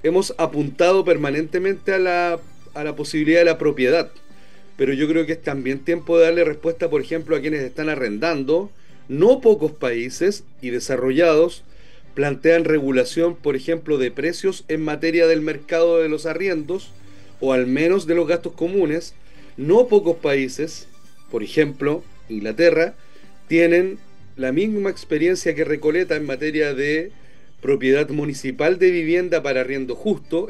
hemos apuntado permanentemente a la posibilidad de la propiedad, pero yo creo que es también tiempo de darle respuesta, por ejemplo, a quienes están arrendando. No pocos países y desarrollados plantean regulación, por ejemplo, de precios en materia del mercado de los arriendos, o al menos de los gastos comunes. No pocos países, por ejemplo, Inglaterra, tienen la misma experiencia que Recoleta en materia de propiedad municipal de vivienda para arriendo justo.